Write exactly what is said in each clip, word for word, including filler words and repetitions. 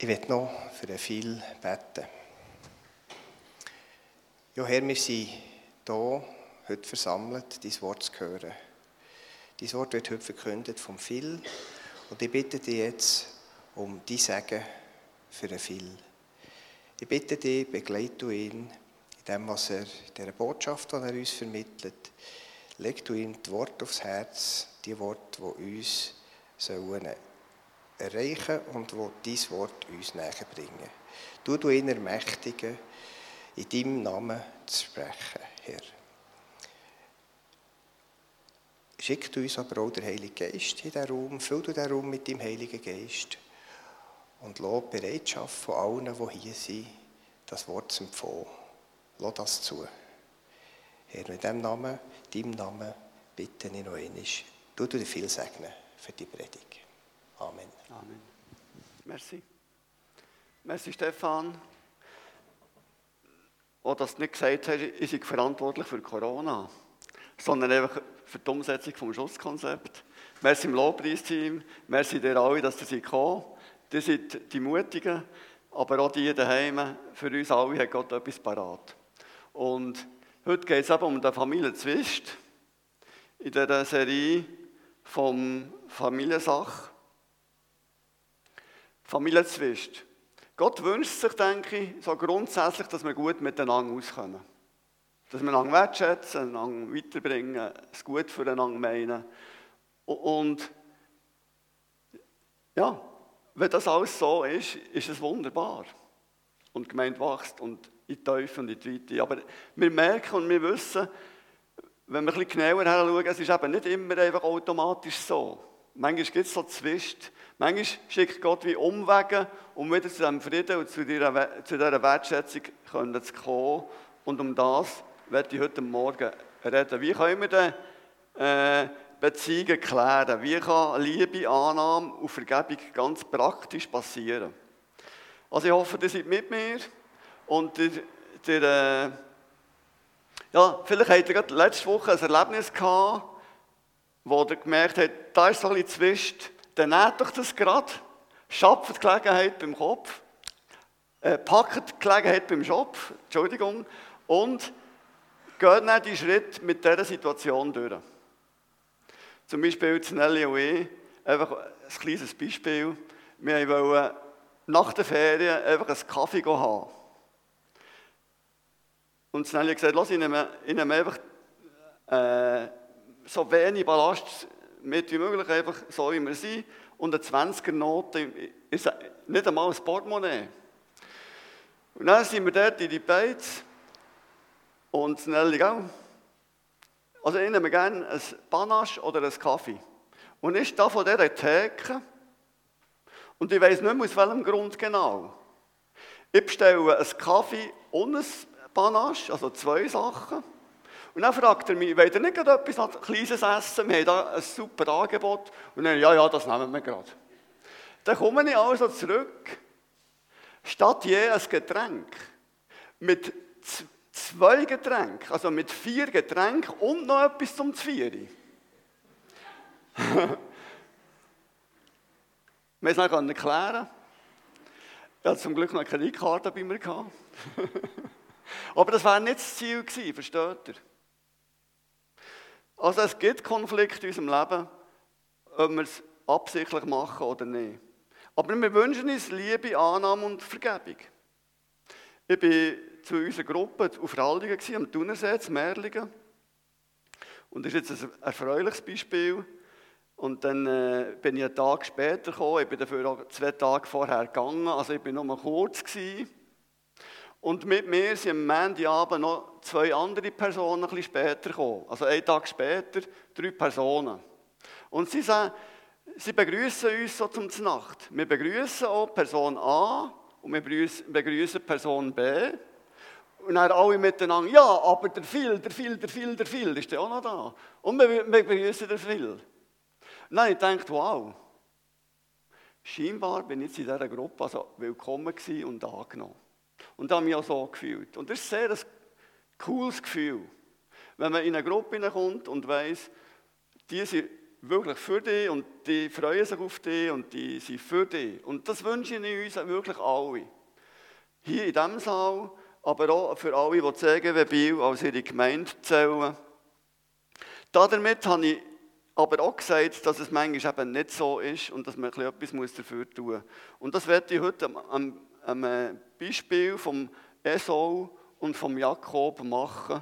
Ich werde noch für viel beten. Ja, Herr, wir sind hier heute versammelt, dein Wort zu hören. Dein Wort wird heute verkündet vom Phil. Und ich bitte dich jetzt um dein Segen für den Phil. Ich bitte dich, begleite du ihn in dem, was er, in dieser Botschaft, die er uns vermittelt. Leg du ihm die Worte aufs Herz, die Worte, die uns sollen erreichen und die dein Wort uns näher bringen. Du du ihn ermächtigen, in deinem Namen zu sprechen, Herr. Schick du uns aber auch den Heiligen Geist in diesen Raum, füll du diesen Raum mit deinem Heiligen Geist und lass die Bereitschaft von allen, die hier sind, das Wort zu empfangen. Lass das zu. Herr, in diesem Namen, deinem Namen, bitte ich noch einmal, du dir viel segnen für die Predigt. Amen. Amen. Merci. Merci, Stefan. Auch, dass du nicht gesagt hast, ich bin verantwortlich für Corona, sondern einfach für die Umsetzung des Schutzkonzepts. Merci im Lobpreisteam, merci dir alle, dass ihr gekommen seid. Ihr seid die Mutigen, aber auch die daheim. Für uns alle hat Gott etwas parat. Und heute geht es eben um den Familienzwist in dieser Serie vom Familiensache. Familienzwist. Gott wünscht sich, denke ich, so grundsätzlich, dass wir gut miteinander auskommen. Dass wir einander wertschätzen, einander weiterbringen, es gut füreinander meinen. Und ja, wenn das alles so ist, ist es wunderbar. Und die Gemeinde wächst und in die Tiefe und in die Weite. Aber wir merken und wir wissen, wenn wir ein bisschen genauer hinschauen, es ist eben nicht immer einfach automatisch so. Manchmal gibt es so Zwist. Manchmal schickt Gott wie Umwege, um wieder zu diesem Frieden und zu dieser, zu dieser Wertschätzung zu kommen. Und um das werde ich heute Morgen reden. Wie können wir denn äh, Beziehungen klären? Wie kann Liebe, Annahme und Vergebung ganz praktisch passieren? Also ich hoffe, ihr seid mit mir. Und ihr, ihr, äh, ja, vielleicht habt ihr gerade letzte Woche ein Erlebnis gehabt, wo ihr gemerkt habt, da ist so ein bisschen Zwist. Dann nehmt doch das gerade, schafft die Gelegenheit beim Kopf, äh, packt die Gelegenheit beim Schopf, Entschuldigung, und geht dann die Schritte mit dieser Situation durch. Zum Beispiel Nelly und ich, einfach ein kleines Beispiel, wir wollten nach der Ferien einfach einen Kaffee haben. Und Nelly hat gesagt, lass, ich nehme, ich nehme einfach äh, so wenig Ballast mit wie möglich, einfach so wie wir sind. Und eine zwanziger-Note ist nicht einmal ein Portemonnaie. Und dann sind wir dort in die Beiz und Nelly auch. Also ich nehme gerne ein Panache oder einen Kaffee. Und ich stehe von dieser Theke und ich weiss nicht mehr aus welchem Grund genau. Ich bestelle einen Kaffee und ein Panache, also zwei Sachen. Und dann fragt er mich, wollt ihr nicht gerade etwas Kleines essen? Wir haben da ein super Angebot. Und dann, ja, ja, das nehmen wir gerade. Dann komme ich also zurück, statt je ein Getränk, mit z- zwei Getränken, also mit vier Getränken und noch etwas zum Zvieri. Wir konnten es nicht erklären. Ich hatte zum Glück noch keine Karte bei mir. Aber das war nicht das Ziel gewesen, versteht ihr? Also es gibt Konflikte in unserem Leben, ob wir es absichtlich machen oder nicht. Aber wir wünschen uns Liebe, Annahme und Vergebung. Ich war zu unserer Gruppe auf Raldingen, am Thunersee, in Merlingen. Und das ist jetzt ein erfreuliches Beispiel. Und dann äh, bin ich einen Tag später gekommen, ich bin dafür auch zwei Tage vorher gegangen, also ich war nur mal kurz gewesen. Und mit mir sind am Montagabend noch zwei andere Personen ein bisschen später gekommen. Also einen Tag später, drei Personen. Und sie sagen, sie begrüßen uns so zum Znacht. Wir begrüßen auch Person A und wir begrüßen Person B. Und dann alle miteinander, ja, aber der Phil, der Phil, der Phil, der Phil, ist der auch noch da. Und wir, wir begrüßen den Phil. Und dann habe ich gedacht, wow, scheinbar bin ich jetzt in dieser Gruppe also willkommen gewesen und angenommen. Und da habe ich mich auch so gefühlt. Und das ist sehr ein cooles Gefühl, wenn man in eine Gruppe hineinkommt und weiss, die sind wirklich für dich und die freuen sich auf dich und die sind für dich. Und das wünsche ich uns wirklich alle. Hier in diesem Saal, aber auch für alle, die C G W Biel als ihre Gemeinde zählen. Damit habe ich aber auch gesagt, dass es manchmal eben nicht so ist und dass man etwas dafür tun muss. Und das werde ich heute am, am, am Beispiel vom Esau und vom Jakob machen.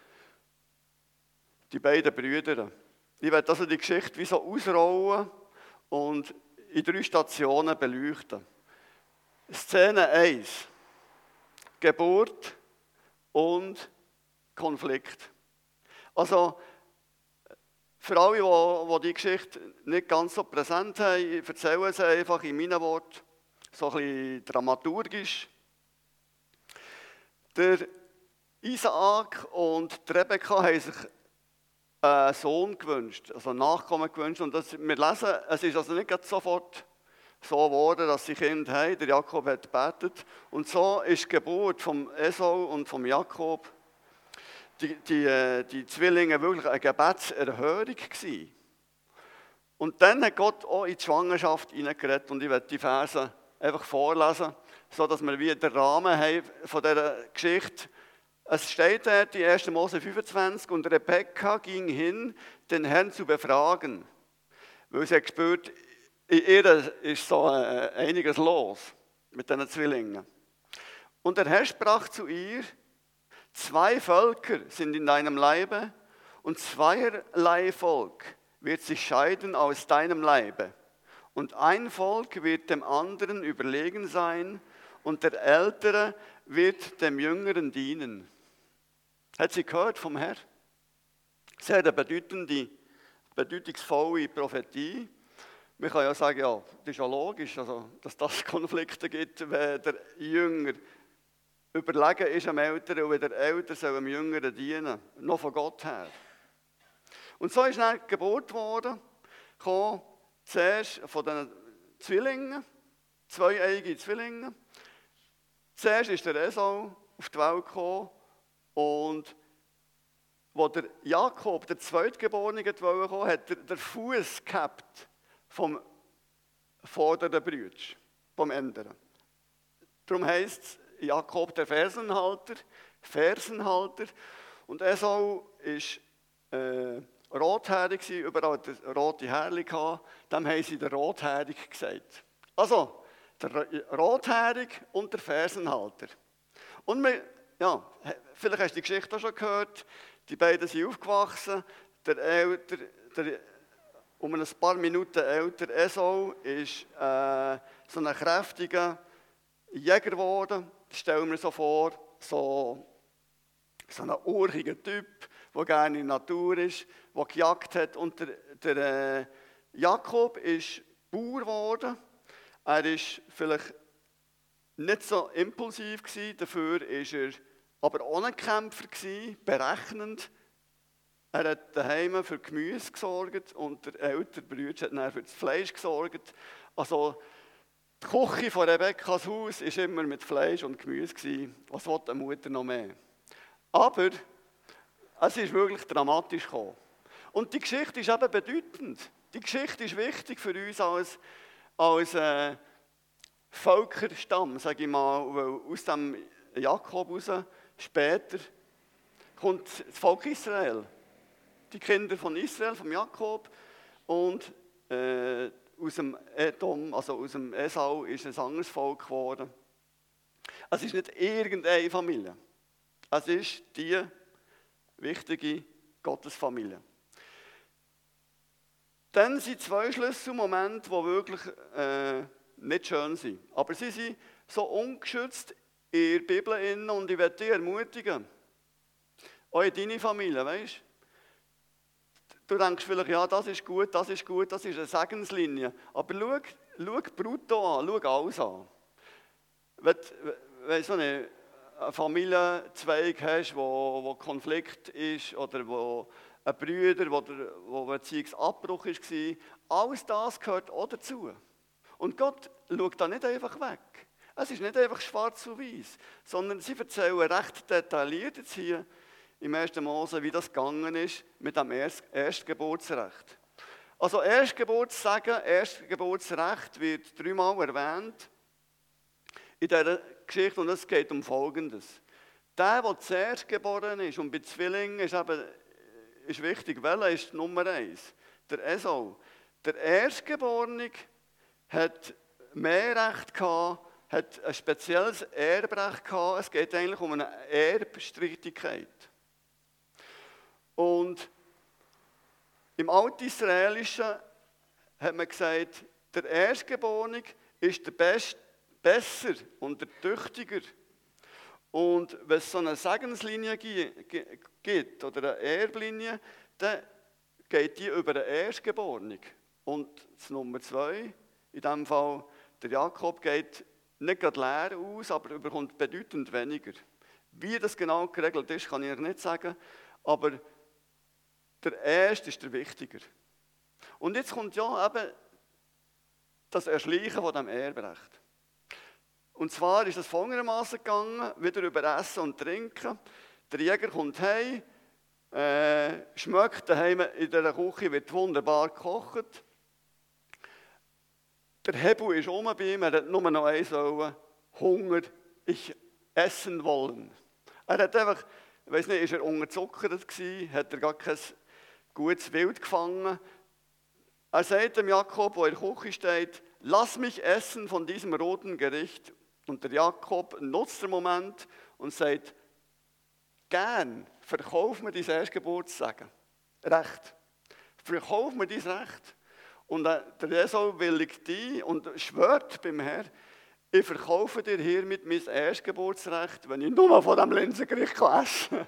Die beiden Brüder. Ich werde also die Geschichte wie so ausrollen und in drei Stationen beleuchten. Szene eins. Geburt und Konflikt. Also, für alle, die, die die Geschichte nicht ganz so präsent haben, ich erzähle sie einfach in meinen Worten, so ein bisschen dramaturgisch. Der Isaak und die Rebekka haben sich einen Sohn gewünscht, also einen Nachkommen gewünscht. Und das, wir lesen, es ist also nicht sofort so geworden, dass sie Kinder haben. Der Jakob hat gebetet. Und so ist die Geburt vom Esau und vom Jakob, die, die, die Zwillinge, wirklich eine Gebetserhörung gewesen. Und dann hat Gott auch in die Schwangerschaft hineingeredet. Und ich werde die Verse einfach vorlesen, sodass wir wieder den Rahmen haben von dieser Geschichte. Es steht dort in erster Mose fünfundzwanzig, und Rebekka ging hin, den Herrn zu befragen. Weil sie hat gespürt, in ihr ist so einiges los mit diesen Zwillingen. Und der Herr sprach zu ihr: Zwei Völker sind in deinem Leibe, und zweierlei Volk wird sich scheiden aus deinem Leibe. Und ein Volk wird dem anderen überlegen sein, und der Ältere wird dem Jüngeren dienen. Hat sie gehört vom Herrn? Sehr eine bedeutende, bedeutungsvolle Prophetie. Man kann ja sagen, ja, das ist ja logisch, also, dass das Konflikte gibt, wenn der Jünger überlegen ist am Älteren und wenn der Ältere soll dem Jüngeren dienen, noch von Gott her. Und so ist dann Geburt geworden, kam zuerst von den Zwillingen, zweieiige Zwillinge. Zuerst ist der Esau auf die Welt gekommen und wo der Jakob, der Zweitgeborene, kam, hat er den Fuß gehabt vom vorderen Bruder, vom Änderen. Darum heisst es Jakob der Fersenhalter, Fersenhalter. Und Esau war äh, rothaarig, überall hat er rote Härchen gehabt. Dem haben sie den Rothaarig gesagt. Also, der Rothaarig und der Fersenhalter. Und wir, ja, vielleicht hast du die Geschichte auch schon gehört. Die beiden sind aufgewachsen. Der Älter, der um ein paar Minuten älter Esau ist äh, so ein kräftiger Jäger geworden. Das stellen wir so vor, so, so ein urchiger Typ, der gerne in der Natur ist, der gejagt hat. Und der, der äh, Jakob ist Bauer geworden. Er war vielleicht nicht so impulsiv gewesen, dafür war er aber auch ein Kämpfer gewesen, berechnend. Er hat daheim für Gemüse gesorgt und der ältere Bruder hat dann für das Fleisch gesorgt. Also die Küche von Rebekkas Haus war immer mit Fleisch und Gemüse gewesen. Was will die Mutter noch mehr? Aber es ist wirklich dramatisch gekommen. Und die Geschichte ist eben bedeutend. Die Geschichte ist wichtig für uns als, als äh, Völkerstamm, sage ich mal, weil aus dem Jakob raus später kommt das Volk Israel. Die Kinder von Israel, von Jakob, und äh, aus dem Edom, also aus dem Esau, ist ein anderes Volk geworden. Es ist nicht irgendeine Familie. Es ist die wichtige Gottesfamilie. Dann sind zwei Schlüsselmomente, die wirklich äh, nicht schön sind. Aber sie sind so ungeschützt in der Bibel und ich werde dich ermutigen. Auch in deine Familie, weißt du? Du denkst vielleicht, ja, das ist gut, das ist gut, das ist eine Segenslinie. Aber schau, schau brutto an, schau alles an. Wenn, wenn du so einen Familienzweig hast, wo, wo Konflikt ist oder wo ein Bruder, wo, der, wo ein Beziehungsabbruch war, alles das gehört auch dazu. Und Gott schaut da nicht einfach weg. Es ist nicht einfach schwarz und weiß, sondern sie erzählen recht detailliert jetzt hier im ersten Mose, wie das gegangen ist mit dem Erst- Erstgeburtsrecht. Also Erstgeburtssegen, Erstgeburtsrecht wird dreimal erwähnt in dieser Geschichte und es geht um Folgendes. Der, der zuerst geboren ist, und bei Zwillingen ist, eben, ist wichtig, welcher ist Nummer eins? Der Esau. Der Erstgeborene hat mehr Recht gehabt, hat ein spezielles Erbrecht gehabt. Es geht eigentlich um eine Erbstreitigkeit. Und im Altisraelischen hat man gesagt, der Erstgeborene ist der Best, besser und der Tüchtiger. Und wenn es so eine Segenslinie gibt oder eine Erblinie, dann geht die über den Erstgeborenen. Und das Nummer zwei, in diesem Fall der Jakob, geht nicht gerade leer aus, aber bekommt bedeutend weniger. Wie das genau geregelt ist, kann ich Ihnen nicht sagen, aber der Erste ist der Wichtiger. Und jetzt kommt ja eben das Erschleichen von diesem Erbrecht. Und zwar ist es folgendermaßen gegangen, wieder über Essen und Trinken. Der Jäger kommt heim, äh, schmeckt daheim in der Küche, wird wunderbar gekocht. Der Hebel ist um bei ihm, er hat nur noch eins wollen, Hunger, ich essen wollen. Er hat einfach, ich weiss nicht, ist er unterzuckert gewesen, hat er gar kein gutes Wild gefangen. Er sagt dem Jakob, der in der Küche steht, lass mich essen von diesem roten Gericht. Und der Jakob nutzt den Moment und sagt, gern, verkauf mir dein Erstgeburtssegen. Recht. Verkauf mir dein Recht. Und der Esau willigt ein und schwört beim Herrn, ich verkaufe dir hiermit mein Erstgeburtsrecht, wenn ich nur von diesem Linsengericht essen kann.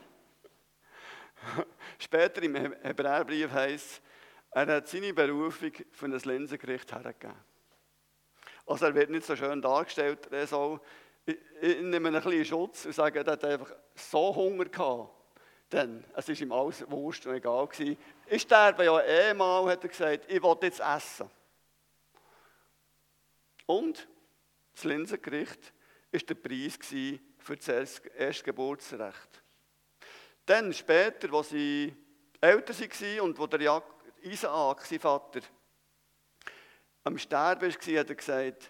Später im Hebräerbrief heisst es, er hat seine Berufung für ein Linsengericht hergegeben. Also er wird nicht so schön dargestellt, er soll, ich, ich nehme ein bisschen Schutz und sage, er hat einfach so Hunger gehabt. Denn es war ihm alles wurscht und egal gewesen. Ich sterbe ja eh mal, hat er gesagt, ich will jetzt essen. Und das Linsengericht war der Preis für das Erstgeburtsrecht. Dann später, als sie älter waren und wo der Isaak, sein Vater, am Sterben war, hat er gesagt,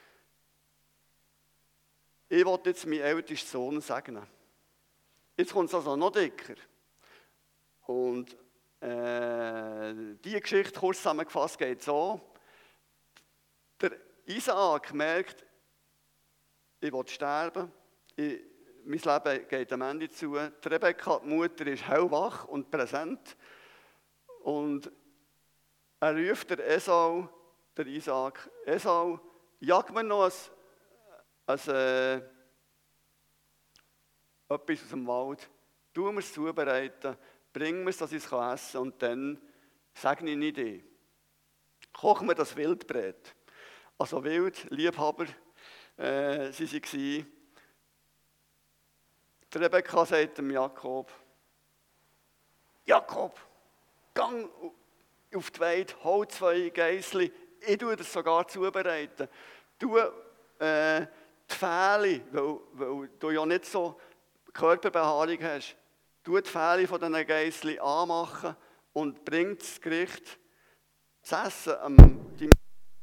ich will jetzt meinen ältesten Sohn segnen. Jetzt kommt es also noch dicker. Und äh, diese Geschichte, kurz zusammengefasst, geht so. Der Isaak merkt, ich will sterben, ich, mein Leben geht am Ende zu. Die Rebekka, die Mutter, ist hellwach und präsent. Und er ruft der Esau, der Isaak, Esau, jag mir noch ein, ein, äh, etwas aus dem Wald, tu mir es zubereiten, bring mir es, dass ich es essen kann und dann segne ich dich. Koch mir das Wildbret. Also Wild, Liebhaber, äh, sie waren. Die Rebekka sagt dem Jakob, Jakob, gang auf die Weide, hol zwei Geissli, ich tue das sogar zubereiten. Tu äh, die Fähle, weil, weil du ja nicht so Körperbehaarung hast, tu die Fähle von diesen Geissli anmachen und bring das Gericht zu essen am deinem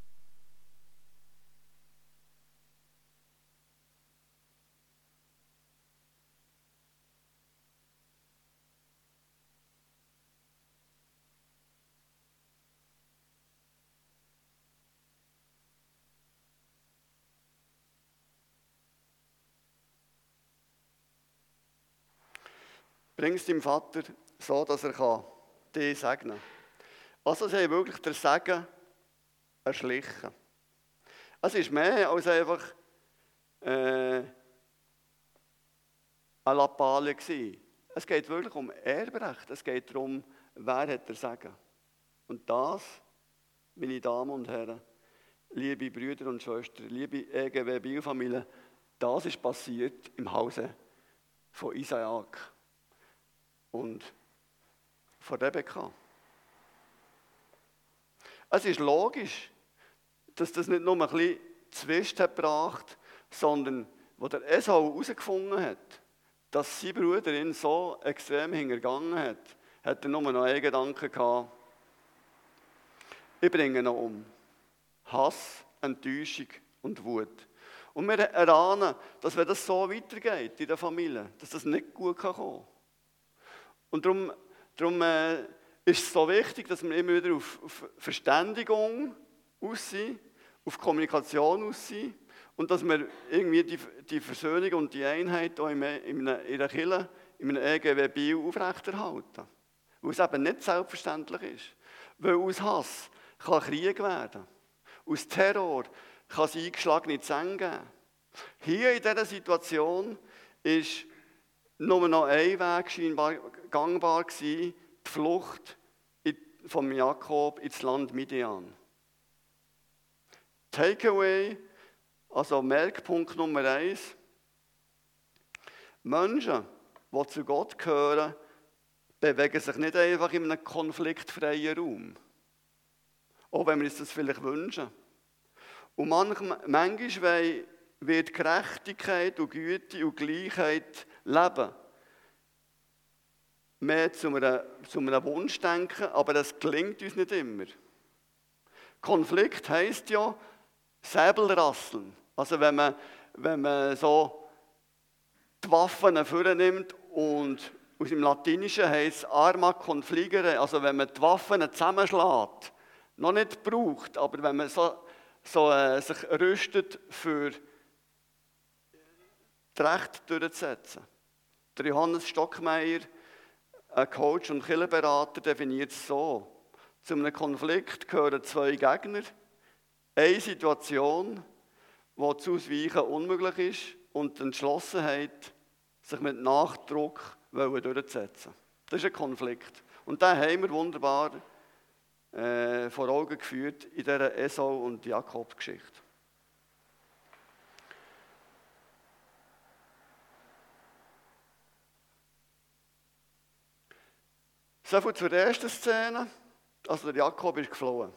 Bring es deinem Vater, so dass er kann dich segnen kann. Also sie haben wirklich den Segen erschlichen. Es ist mehr als einfach äh, eine Lappalie gewesen. Es geht wirklich um Erbrecht. Es geht darum, wer hat den Segen. Und das, meine Damen und Herren, liebe Brüder und Schwestern, liebe E G W Biel-Familie, das ist passiert im Hause von Isaak und von Rebekka. Es ist logisch, dass das nicht nur ein bisschen Zwist hat gebracht, sondern wo der Esau herausgefunden hat, dass sein Bruder ihn so extrem hintergangen hat, hat er nur noch einen Gedanken gehabt. ich bringe ihn um. Hass, Enttäuschung und Wut. Und wir erahnen, dass wenn das so weitergeht in der Familie, dass das nicht gut kommen kann. Und darum, darum äh, ist es so wichtig, dass wir immer wieder auf, auf Verständigung aus sind, auf Kommunikation aus sind und dass wir irgendwie die, die Versöhnung und die Einheit auch in, in, einer, in einer Kirche, in einem E G W Biel aufrechterhalten. Weil es eben nicht selbstverständlich ist. Weil aus Hass kann Krieg werden. Aus Terror kann es eingeschlagene Zähne geben. Hier in dieser Situation ist nur noch ein Weg scheinbar gangbar gewesen, die Flucht von Jakob ins Land Midian. Takeaway, also Merkpunkt Nummer eins. Menschen, die zu Gott gehören, bewegen sich nicht einfach in einem konfliktfreien Raum. Auch wenn wir uns das vielleicht wünschen. Und manchmal, manchmal wird Gerechtigkeit und Güte und Gleichheit leben. Mehr zu einem, zu einem Wunschdenken, aber das gelingt uns nicht immer. Konflikt heisst ja Säbelrasseln. Also wenn man, wenn man so die Waffen vornimmt und aus dem Latinischen heisst es Arma confligere, also wenn man die Waffen zusammenschlägt, noch nicht braucht, aber wenn man so, so, äh, sich rüstet, für das Recht durchzusetzen. Der Johannes Stockmeier, ein Coach und Kirchenberater, definiert es so. Zu einem Konflikt gehören zwei Gegner, eine Situation, wo zu ausweichen unmöglich ist und die Entschlossenheit, sich mit Nachdruck durchzusetzen. Das ist ein Konflikt. Und den haben wir wunderbar äh, vor Augen geführt in dieser Esau- und Jakob-Geschichte. So viel zur ersten Szene. Also der Jakob ist geflohen.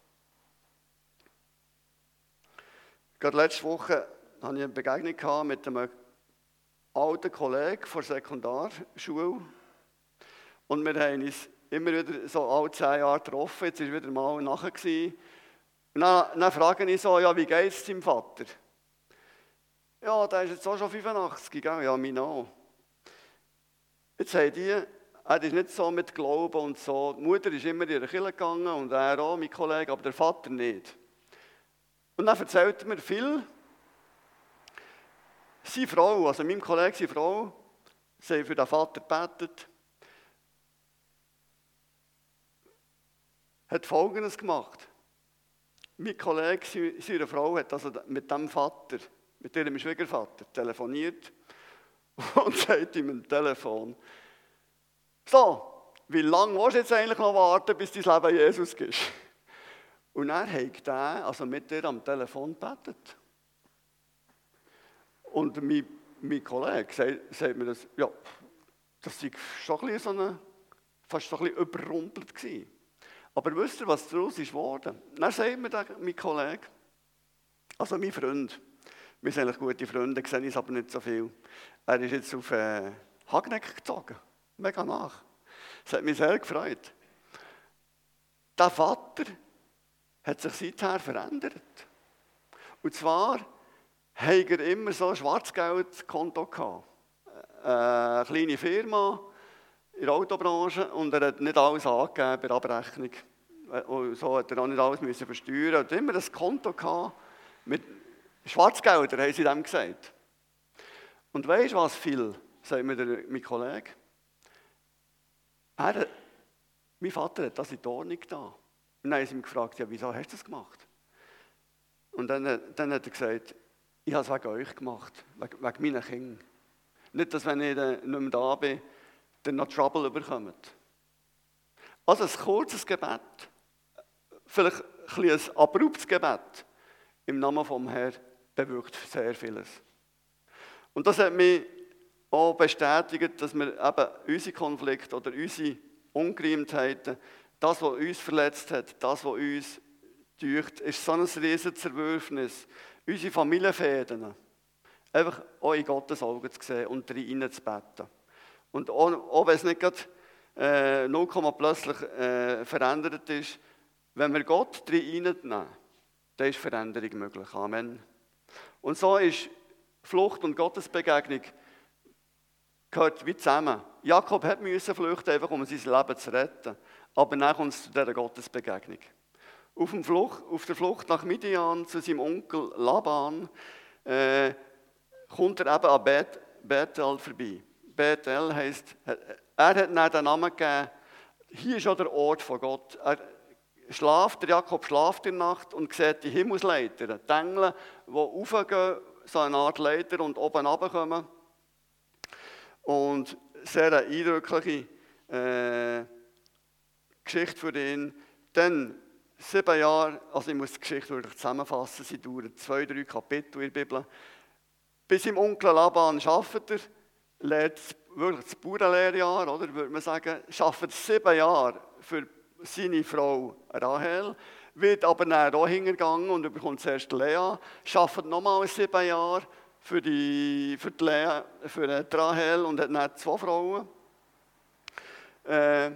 Gerade letzte Woche hatte ich eine Begegnung mit einem alten Kollegen von der Sekundarschule. Und wir haben uns immer wieder so alle zehn Jahre getroffen. Jetzt war wieder mal nachher. Und dann, dann frage ich so, ja, wie geht es deinem Vater? Ja, der ist jetzt auch schon fünfundachtzig, gell? Ja, mein auch. Jetzt haben die, er ist nicht so mit Glauben und so. Die Mutter ist immer in die Kirche gegangen und er auch, mein Kollege, aber der Vater nicht. Und dann erzählt er mir viel. Seine Frau, also meinem Kollegen, seine Frau, sie hat für den Vater gebetet, hat Folgendes gemacht. Mein Kollege, seine Frau, hat also mit dem Vater, mit ihrem Schwiegervater, telefoniert und sagt ihm am Telefon, so, wie lange willst du jetzt eigentlich noch warten, bis dein Leben Jesus ist? Und er hat er, also mit ihr am Telefon gebetet. Und mein, mein Kollege sagt, sagt mir das, ja, das war schon ein bisschen so eine, fast so ein bisschen überrumpelt gewesen. Aber wisst ihr, was daraus ist geworden? Dann sagt mir der, mein Kollege, also mein Freund, wir sind eigentlich gute Freunde, sehen uns aber nicht so viel. Er ist jetzt auf äh, Hagneck gezogen, mega nach. Das hat mich sehr gefreut. Der Vater hat sich seither verändert. Und zwar hat er immer so ein Schwarzgeldkonto gehabt. Eine kleine Firma in der Autobranche und er hat nicht alles angegeben bei der Abrechnung. Und so hat er auch nicht alles müssen versteuern. Er hat immer ein Konto gehabt mit Schwarzgelder, haben sie dem gesagt. Und weisst du was viel, sagt mir der, mein Kollege? Er, mein Vater hat das in die Ordnung getan. Und dann haben sie ihn gefragt, ja, wieso hast du das gemacht? Und dann, dann hat er gesagt, ich habe es wegen euch gemacht, wegen, wegen meinen Kindern. Nicht, dass wenn ich nicht mehr da bin, dann noch Trouble bekommt. Also ein kurzes Gebet, vielleicht ein, ein abruptes Gebet im Namen vom Herrn bewirkt sehr vieles. Und das hat mich auch bestätigt, dass wir eben unsere Konflikte oder unsere Ungereimtheiten, das, was uns verletzt hat, das, was uns täuscht, ist so ein riesiges Zerwürfnis. Unsere Familienfäden einfach auch in Gottes Augen zu sehen und rein zu beten. Und auch, auch wenn es nicht gerade äh, null Komma plötzlich äh, verändert ist, Wenn wir Gott reinnehmen, dann ist Veränderung möglich. Amen. Und so ist Flucht und Gottesbegegnung gehört wie zusammen. Jakob hat müssen flüchten, einfach um sein Leben zu retten. Aber dann kommt es zu dieser Gottesbegegnung. Auf, dem Flucht, auf der Flucht nach Midian zu seinem Onkel Laban äh, kommt er eben an Beth, Bethel vorbei. Bethel heisst, er hat dann den Namen gegeben, hier ist auch der Ort von Gott. Er schlaft, der Jakob schlaft in der Nacht und sieht die Himmelsleiter, die Engel, die raufgehen, so eine Art Leiter und oben runterkommen. Und sehr eine eindrückliche äh, Geschichte für ihn. Dann sieben Jahre, also ich muss die Geschichte wirklich zusammenfassen, sie dauert zwei, drei Kapitel in der Bibel. Bis im Onkel Laban arbeitet er, lernt wirklich das Bauernlehrjahr, oder, würde man sagen, arbeitet sieben Jahre für seine Frau Rahel, wird aber dann auch hingegangen und bekommt zuerst Lea, arbeitet nochmal sieben Jahre für die, für die, Lea, für die Rahel und hat dann zwei Frauen. Äh,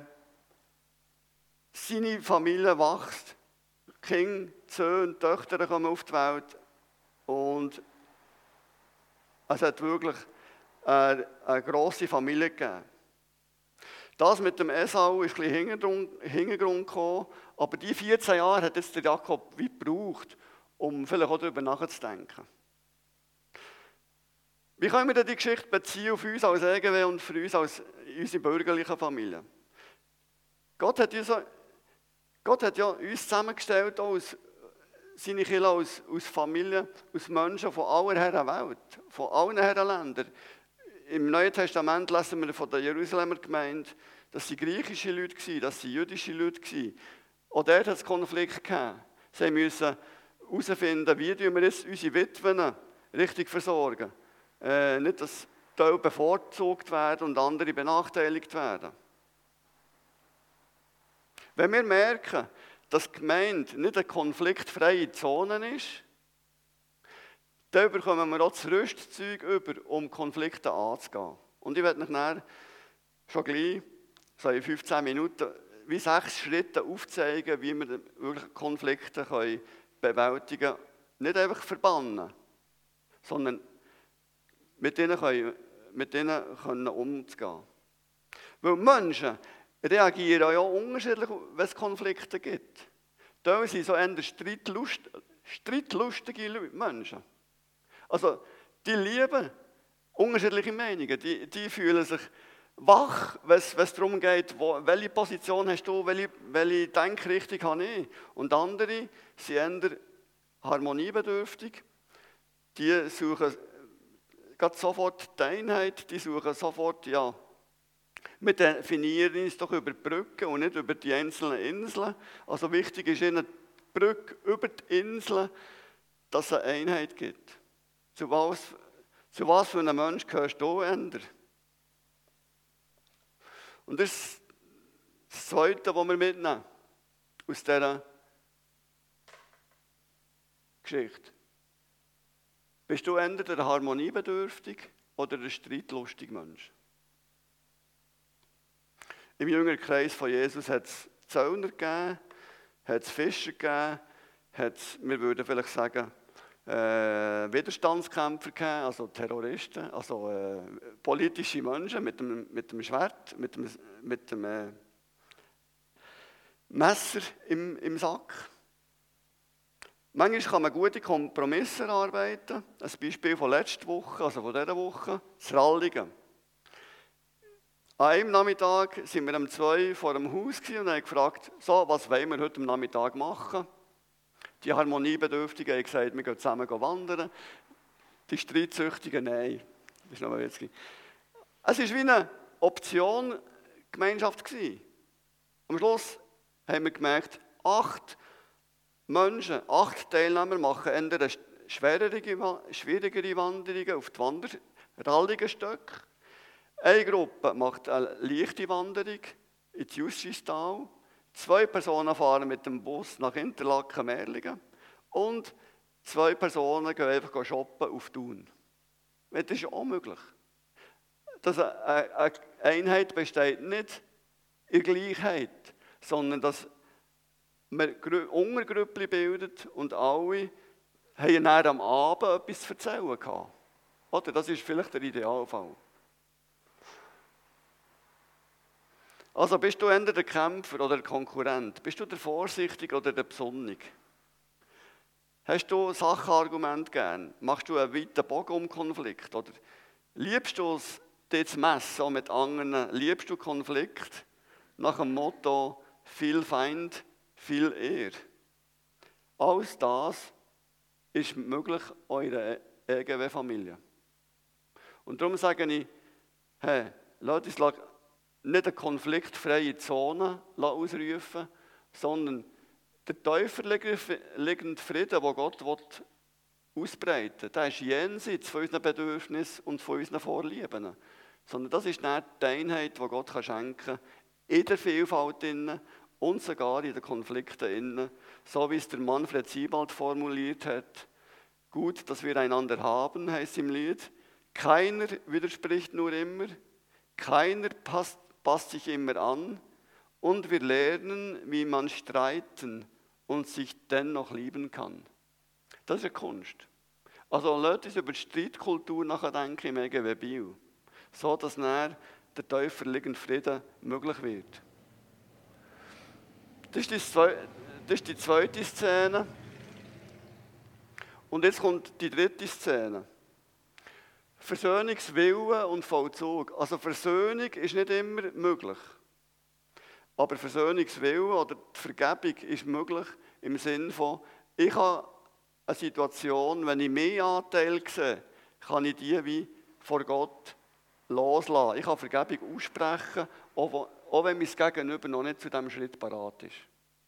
seine Familie wächst, Kinder, Söhne, Töchter kommen auf die Welt und es hat wirklich eine, eine grosse Familie gegeben. Das mit dem Esau ist ein bisschen in den Hintergrund gekommen, aber die vierzehn Jahre hat jetzt der Jakob wie gebraucht, um vielleicht auch darüber nachzudenken. Wie können wir denn die Geschichte beziehen auf uns als E G W und für uns als unsere bürgerliche Familie? Gott hat, uns, Gott hat ja uns zusammengestellt als seine Kinder aus, aus Familien, aus Menschen von aller Herren Welt, von allen Herren Ländern. Im Neuen Testament lesen wir von der Jerusalemer Gemeinde, dass sie griechische Leute waren, dass sie jüdische Leute waren. Auch dort hat es Konflikt gegeben. Sie müssen herausfinden, wie wir jetzt unsere Witwen richtig versorgen. Äh, nicht, dass Teile bevorzugt werden und andere benachteiligt werden. Wenn wir merken, dass die Gemeinde nicht eine konfliktfreie Zone ist, dann bekommen wir auch das Rüstzeug über, um Konflikte anzugehen. Und ich werde euch dann schon gleich, so in fünfzehn Minuten, wie sechs Schritte aufzeigen, wie wir wirklich Konflikte können bewältigen können. Nicht einfach verbannen, sondern mit denen, können, mit denen können umzugehen. Weil Menschen reagieren ja unterschiedlich, wenn es Konflikte gibt. Da sind so eher streitlust, streitlustige Menschen. Also, die lieben unterschiedliche Meinungen. Die, die fühlen sich wach, wenn es darum geht, wo, welche Position hast du, welche, welche Denkrichtung habe ich. Und andere sind eher harmoniebedürftig. Die suchen gerade sofort die Einheit, die suchen sofort, ja, wir definieren uns doch über die Brücken und nicht über die einzelnen Inseln. Also wichtig ist ihnen die Brücke über die Inseln, dass es eine Einheit gibt. Zu was, zu was für einem Mensch gehörst du ändern? Und das ist das Zweite, was wir mitnehmen aus dieser Geschichte. Bist du eher der harmoniebedürftig oder der streitlustige Mensch? Im jüngeren Kreis von Jesus hat es Zöllner gegeben, hat es Fischer gegeben, hat es, wir würden vielleicht sagen, äh, Widerstandskämpfer gegeben, also Terroristen, also äh, politische Menschen mit dem, mit dem Schwert, mit dem, mit dem äh, Messer im, im Sack. Manchmal kann man gute Kompromisse erarbeiten. Ein Beispiel von letzter Woche, also von dieser Woche, das Ralligen. An einem Nachmittag waren wir um zwei vor dem Haus und haben gefragt, so, was wollen wir heute am Nachmittag machen? Die Harmoniebedürftigen haben gesagt, wir gehen zusammen wandern. Die Streitsüchtigen, nein. Das ist noch mal jetzt. Es war wie eine Option Gemeinschaft gewesen. Am Schluss haben wir gemerkt, acht Menschen, acht Teilnehmer machen entweder schwierige, schwierigere Wanderungen auf die Wanderralligenstöcke. Eine Gruppe macht eine leichte Wanderung ins Justistal. Zwei Personen fahren mit dem Bus nach Interlaken-Merlingen. Und zwei Personen gehen einfach shoppen auf Thun. Das ist auch möglich. Dass eine Einheit besteht nicht in Gleichheit, sondern dass man Untergrüppli bildet und alle haben dann am Abend etwas zu erzählen gehabt. Oder? Das ist vielleicht der Idealfall. Also bist du entweder der Kämpfer oder der Konkurrent? Bist du der Vorsichtige oder der Besonnige? Hast du Sachargumente gern? Machst du einen weiten Bogen um Konflikt? Oder liebst du es, dich zu messen mit anderen? Liebst du Konflikt? Nach dem Motto, viel Feind, viel Ehr. Alles das ist möglich in eurer E G W-Familie. Und darum sage ich, hey, lasst uns nicht eine konfliktfreie Zone ausrufen, sondern der tiefer liegende Frieden, den Gott ausbreiten will, der ist jenseits von unseren Bedürfnissen und von unseren Vorlieben. Sondern das ist nicht die Einheit, die Gott schenken kann, in der Vielfalt innen und sogar in den Konflikten innen, so wie es der Manfred Siebald formuliert hat. Gut, dass wir einander haben, heißt im Lied. Keiner widerspricht nur immer, keiner passt, passt sich immer an und wir lernen, wie man streiten und sich dennoch lieben kann. Das ist eine Kunst. Also lasst uns über die Streitkultur nachdenken im E G W Biel, so dass dann der tiefer liegende Frieden möglich wird. Das ist die, Zwe- das ist die zweite Szene. Und jetzt kommt die dritte Szene. Versöhnungswille und Vollzug. Also Versöhnung ist nicht immer möglich. Aber Versöhnungswille oder die Vergebung ist möglich im Sinne von, ich habe eine Situation, wenn ich mehr Anteil sehe, kann ich die wie vor Gott loslassen. Ich kann Vergebung aussprechen, auch wenn mein Gegenüber noch nicht zu diesem Schritt parat ist.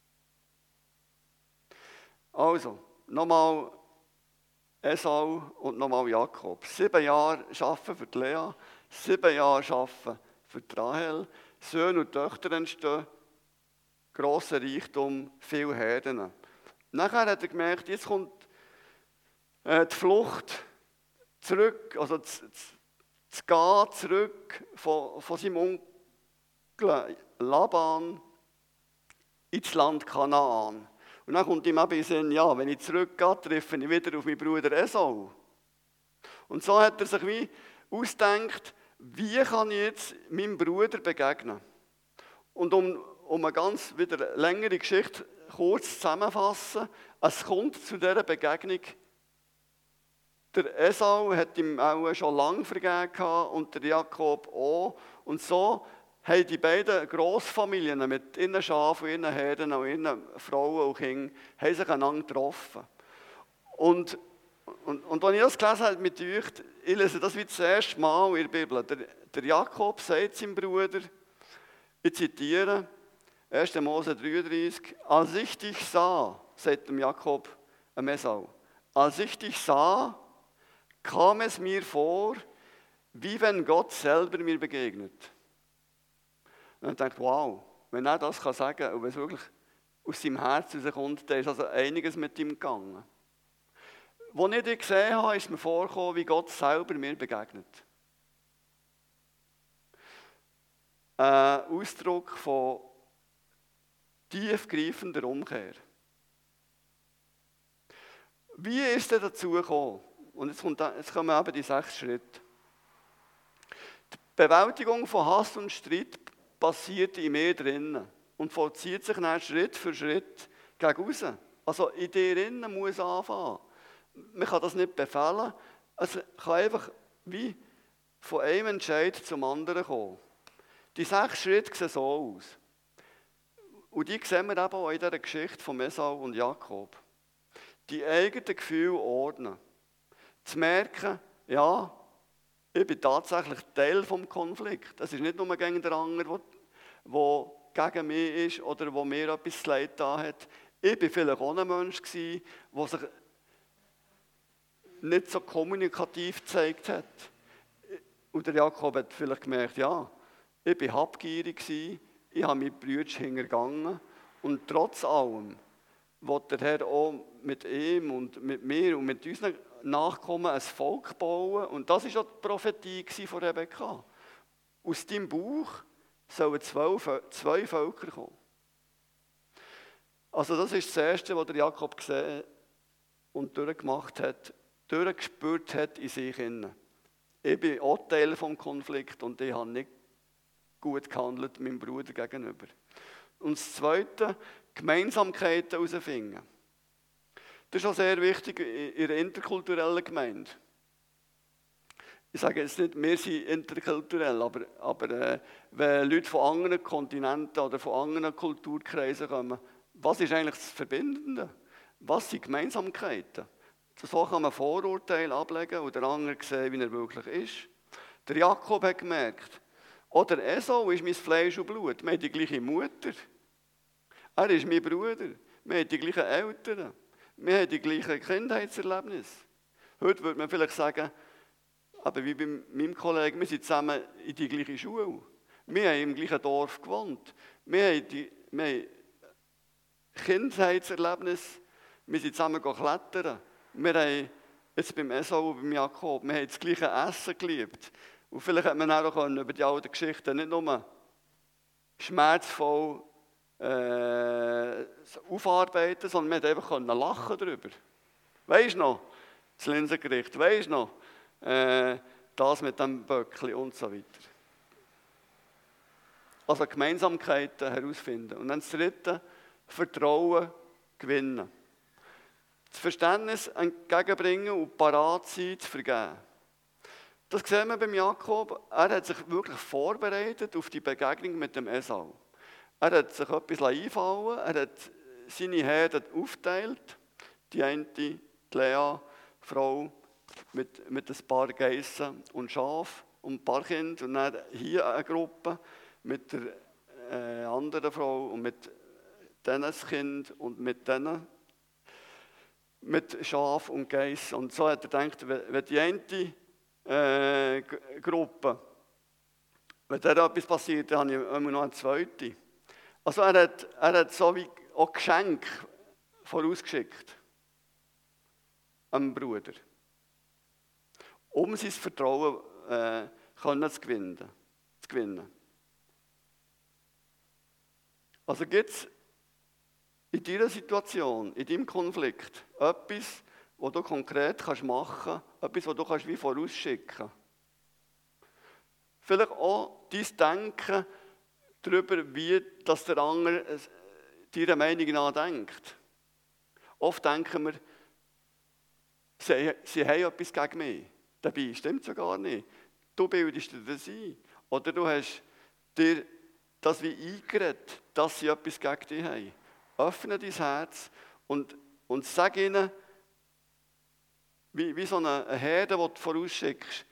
Also, nochmal Esau und nochmal Jakob. Sieben Jahre arbeiten für die Lea, sieben Jahre arbeiten für die Rahel. Söhne und Töchter entstehen, grosser Reichtum, viele Herden. Nachher hat er gemerkt, jetzt kommt äh, die Flucht zurück, also das, das, das Gehen zurück von, von seinem Onkel Laban ins Land Kanaan. Und dann kommt ihm eben in den Sinn, ja, wenn ich zurückgehe, treffe ich wieder auf meinen Bruder Esau. Und so hat er sich wie ausgedacht, wie kann ich jetzt meinem Bruder begegnen? Und um, um eine ganz wieder längere Geschichte kurz zusammenzufassen, es kommt zu dieser Begegnung. Der Esau hat ihm auch schon lange vergeben und der Jakob auch. Und so haben die beiden Grossfamilien mit ihren Schafen, ihren Herden und ihren Frauen und Kindern haben sich einander getroffen. Und, und, und als ich das gelesen habe mit euch, ich lese das wie das erste Mal in der Bibel. Der, der Jakob sagt seinem Bruder, ich zitiere, erster Mose dreiunddreißig, als ich dich sah, sagt dem Jakob am Esau, als ich dich sah, kam es mir vor, wie wenn Gott selber mir begegnet. Und ich dachte, wow, wenn er das kann sagen und wenn es wirklich aus seinem Herzen kommt, dann ist also einiges mit ihm gegangen. Als ich dich gesehen habe, ist mir vorgekommen, wie Gott selber mir begegnet. Ein Ausdruck von tiefgreifender Umkehr. Wie ist er dazu gekommen? Und jetzt, kommt, jetzt kommen eben die sechs Schritte. Die Bewältigung von Hass und Streit passiert in mir drinnen und vollzieht sich dann Schritt für Schritt gegen raus. Also in dir drinnen muss anfangen. Man kann das nicht befehlen. Es kann einfach wie von einem Entscheid zum anderen kommen. Die sechs Schritte sehen so aus. Und die sehen wir eben auch in dieser Geschichte von Esau und Jakob. Die eigenen Gefühle ordnen. Zu merken, ja, ich bin tatsächlich Teil des Konflikts. Es ist nicht nur gegen den anderen, der gegen mich ist oder der mir etwas zu leid da hat. Ich war vielleicht auch ein Mensch, der sich nicht so kommunikativ gezeigt hat. Und der Jakob hat vielleicht gemerkt, ja, ich war habgierig, ich habe meine Brüder hintergangen und trotz allem wollte der Herr auch mit ihm und mit mir und mit unseren Nachkommen ein Volk bauen. Und das war auch die Prophetie von Rebekka. Aus deinem Bauch sollen zwei, zwei Völker kommen. Also das ist das Erste, was der Jakob gesehen und durchgemacht hat, durchgespürt hat in sich hinein. Ich bin auch Teil vom Konflikt und ich habe nicht gut gehandelt meinem Bruder gegenüber. Und das Zweite, Gemeinsamkeiten herausfinden. Das ist auch sehr wichtig in der interkulturellen Gemeinde. Ich sage jetzt nicht, wir sind interkulturell, aber, aber äh, wenn Leute von anderen Kontinenten oder von anderen Kulturkreisen kommen, was ist eigentlich das Verbindende? Was sind Gemeinsamkeiten? So kann man Vorurteile ablegen und der andere sehen, wie er wirklich ist. Der Jakob hat gemerkt, oh, der Esau ist mein Fleisch und Blut. Wir haben die gleiche Mutter. Er ist mein Bruder. Wir haben die gleichen Eltern. Wir haben die gleichen Kindheitserlebnisse. Heute würde man vielleicht sagen, aber wie bei meinem Kollegen, wir sind zusammen in die gleiche Schule. Wir haben im gleichen Dorf gewohnt. Wir haben, die, wir haben Kindheitserlebnisse. Wir sind zusammen klettern. Wir haben jetzt beim Esau und beim Jakob, wir haben das gleiche Essen geliebt. Und vielleicht hat man auch über die alten Geschichten nicht nur schmerzvoll äh, aufarbeiten, sondern wir haben einfach lachen darüber. Weisst du noch? Das Linsengericht. Weisst du noch? Äh, das mit dem Böckli und so weiter. Also Gemeinsamkeiten herausfinden. Und dann das Dritte, Vertrauen gewinnen. Das Verständnis entgegenbringen und parat sein, zu vergeben. Das sehen wir beim Jakob. Er hat sich wirklich vorbereitet auf die Begegnung mit dem Esau. Er hat sich etwas einfallen lassen. Er hat seine Herde aufgeteilt. Die eine, die Lea, Frau, mit, mit ein paar Geissen und Schafen und ein paar Kinder. Und dann hier eine Gruppe mit der äh, anderen Frau und mit denen Kind und mit denen mit Schaf und Geiss. Und so hat er gedacht, wenn die eine äh, Gruppe, wenn da etwas passiert, dann habe ich immer noch eine zweite. Also er hat, er hat so wie auch Geschenke vorausgeschickt am Bruder, um sein Vertrauen äh, können zu gewinnen. Zu gewinnen. Also gibt es in deiner Situation, in deinem Konflikt, etwas, was du konkret machen kannst, etwas, was du kannst wie vorausschicken kannst. Vielleicht auch dein Denken darüber, wie dass der andere deiner Meinung nach denkt. Oft denken wir, sie, sie haben etwas gegen mich. Dabei stimmt es ja gar nicht. Du bildest dir das ein. Oder du hast dir das wie eingeredet, dass sie etwas gegen dich haben. Öffne dein Herz und, und sag ihnen, wie, wie so eine Herde, die du vorausschickst,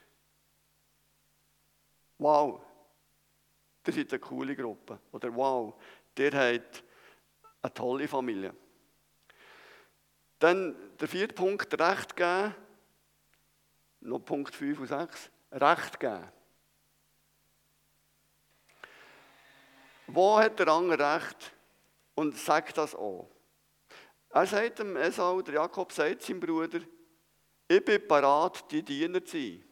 wow, ihr seid eine coole Gruppe. Oder wow, ihr habt eine tolle Familie. Dann der vierte Punkt, Recht geben. Noch Punkt fünf und sechs. Recht geben. Wo hat der andere Recht? Und sagt das auch. Er sagt dem Esau, der Jakob sagt seinem Bruder, ich bin parat, die Diener zu sein.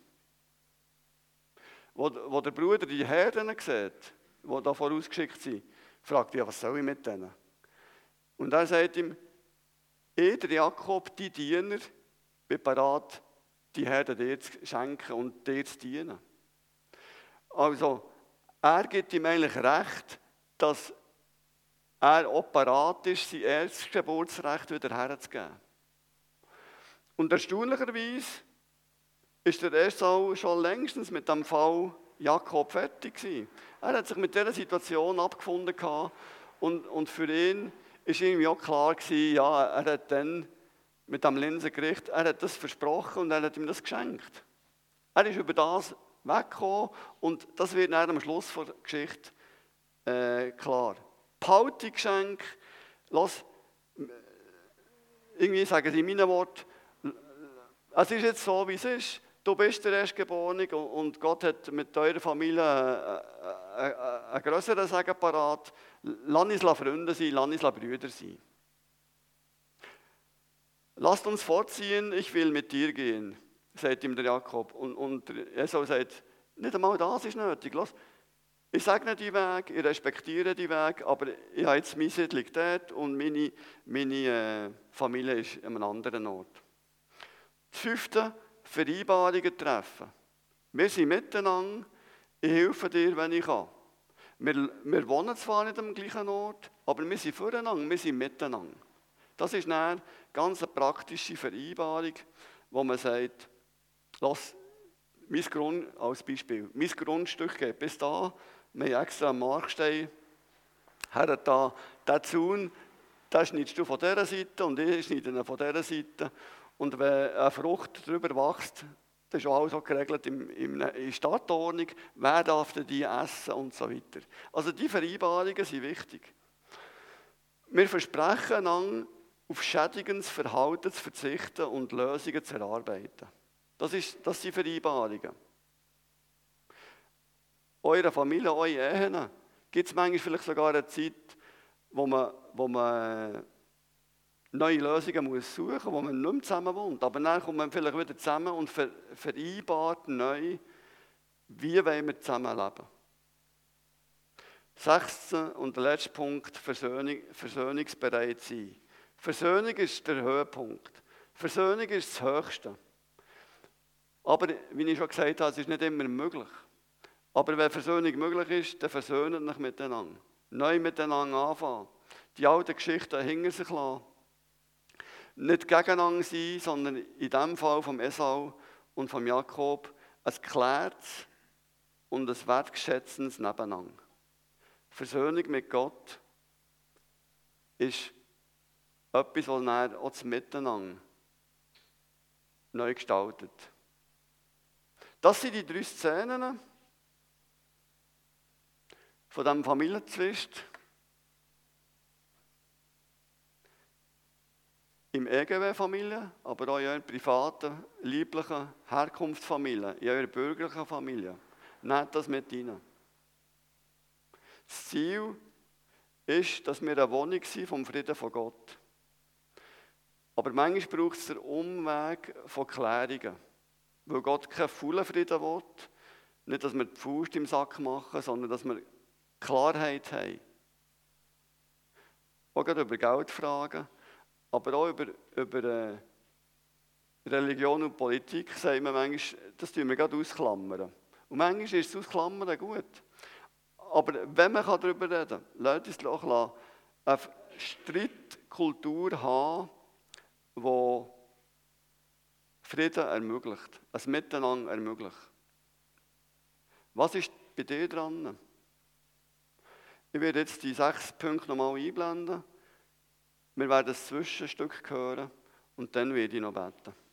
Wo, wo der Bruder die Herden sieht, die da vorausgeschickt sind, fragt er, was soll ich mit denen? Und er sagt ihm, ich, der Jakob, die Diener, bin parat, die Herden dir zu schenken und dir zu dienen. Also, er gibt ihm eigentlich Recht, dass er auch parat ist, sein erstes Geburtsrecht wieder herzugeben. Und erstaunlicherweise ist der Esau schon längstens mit dem Fall Jakob fertig gewesen. Er hat sich mit dieser Situation abgefunden gehabt und, und für ihn ist irgendwie auch klar gewesen, ja, er hat dann mit dem Linsengericht, er hat das versprochen und er hat ihm das geschenkt. Er ist über das weggekommen und das wird dann am Schluss der Geschichte äh, klar. Behalte die Geschenke, lass, irgendwie sagen sie in meinen Worten, es ist jetzt so, wie es ist. Du bist der Erstgeborene und Gott hat mit eurer Familie einen grösseren Segen parat. Lass uns Freunde sein, lass uns Brüder sein. Lasst uns fortziehen, ich will mit dir gehen, sagt ihm der Jakob. Und, und Esau sagt, nicht einmal das ist nötig. Lass, Ich segne die Weg, ich respektiere die Weg, aber ich habe jetzt meine Siedlung dort und meine, meine äh, Familie ist an einem anderen Ort. Das fünfte, Vereinbarungen treffen. Wir sind miteinander, ich helfe dir, wenn ich kann. Wir, wir wohnen zwar nicht am gleichen Ort, aber wir sind voreinander, wir sind miteinander. Das ist eine ganz praktische Vereinbarung, wo man sagt, lass mein Grund, als Beispiel, mein Grundstück geht bis da, wir haben extra einen Markstein, her da, der Zaun, den schneidest du von dieser Seite und ich schneide ihn von dieser Seite. Und wenn eine Frucht darüber wächst, das ist auch so geregelt in, in der Stadtordnung, wer darf die essen und so weiter. Also die Vereinbarungen sind wichtig. Wir versprechen einander, auf schädigendes Verhalten zu verzichten und Lösungen zu erarbeiten. Das, ist, das sind Vereinbarungen. Eure Familie, eure Ehen, gibt es manchmal vielleicht sogar eine Zeit, wo man, wo man neue Lösungen muss suchen muss, wo man nicht mehr zusammen wohnt. Aber dann kommt man vielleicht wieder zusammen und ver, vereinbart neu, wie wollen wir zusammenleben. Sechster und der letzte Punkt, Versöhnung, versöhnungsbereit sein. Versöhnung ist der Höhepunkt. Versöhnung ist das Höchste. Aber, wie ich schon gesagt habe, es ist nicht immer möglich. Aber wenn Versöhnung möglich ist, dann versöhnt euch miteinander. Neu miteinander anfangen. Die alten Geschichten hinter sich lassen. Nicht gegeneinander sein, sondern in dem Fall vom Esau und vom Jakob ein geklärtes und ein wertgeschätzendes Nebeneinander. Versöhnung mit Gott ist etwas, was dann auch das Miteinander neu gestaltet. Das sind die drei Szenen von diesem Familienzwist im E G W-Familie, aber auch in eurer privaten, lieblichen Herkunftsfamilie, in eurer bürgerlichen Familie. Nehmt das mit rein. Das Ziel ist, dass wir eine Wohnung sind vom Frieden von Gott. Aber manchmal braucht es den Umweg von Klärungen, weil Gott keinen faulen Frieden will. Nicht, dass wir die Faust im Sack machen, sondern dass wir Klarheit haben. Auch gerade über Geldfragen, aber auch über, über äh, Religion und Politik sagen wir manchmal, das tun wir gerade ausklammern. Und manchmal ist das Ausklammern gut. Aber wenn man darüber reden kann, lasst uns doch eine Streitkultur haben, die Frieden ermöglicht, ein Miteinander ermöglicht. Was ist bei dir dran? Ich werde jetzt die sechs Punkte nochmal einblenden. Wir werden das Zwischenstück hören und dann werde ich noch beten.